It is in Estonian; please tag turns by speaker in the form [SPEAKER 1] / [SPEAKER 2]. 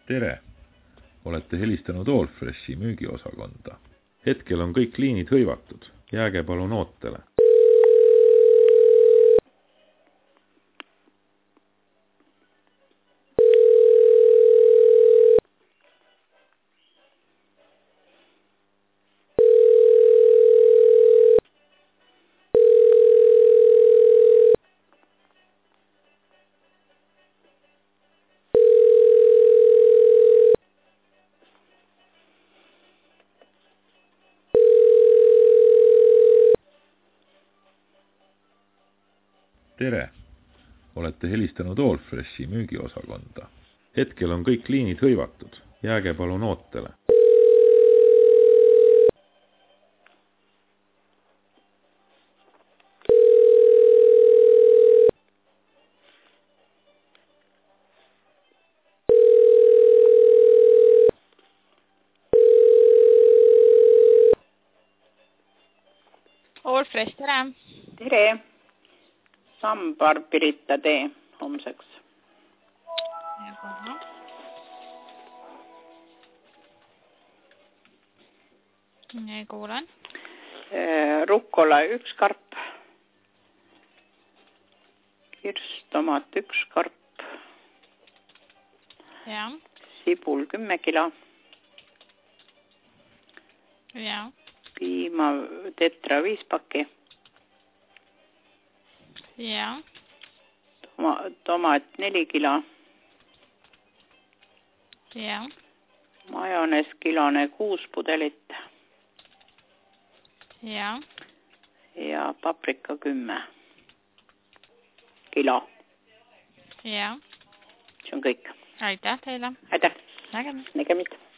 [SPEAKER 1] Tere! Olete helistanud Allfreshi müügiosakonda. Hetkel on kõik liinid hõivatud. Jääge palun ootele. Tere! Olete helistanud Allfreshi müügiosakonda. Hetkel on kõik liinid hõivatud. Jääge palun ootele.
[SPEAKER 2] Allfresh, tere!
[SPEAKER 3] Tere! Sambar Pirita tee homseks.
[SPEAKER 2] Nii, kuulen.
[SPEAKER 3] Rukkola 1 karp. Kirstomat 1 karp.
[SPEAKER 2] Ja.
[SPEAKER 3] Sibul 10 kilo.
[SPEAKER 2] Ja.
[SPEAKER 3] Piima tetra 5 pakki.
[SPEAKER 2] Ja.
[SPEAKER 3] Tomat 4 kilo.
[SPEAKER 2] Ja.
[SPEAKER 3] Majonees kilone 6 pudelit.
[SPEAKER 2] Ja.
[SPEAKER 3] Ja paprika 10 kilo.
[SPEAKER 2] Ja.
[SPEAKER 3] See on kõik.
[SPEAKER 2] Aitäh teile.
[SPEAKER 3] Aitäh.
[SPEAKER 2] Nägemist.
[SPEAKER 3] Nägemist.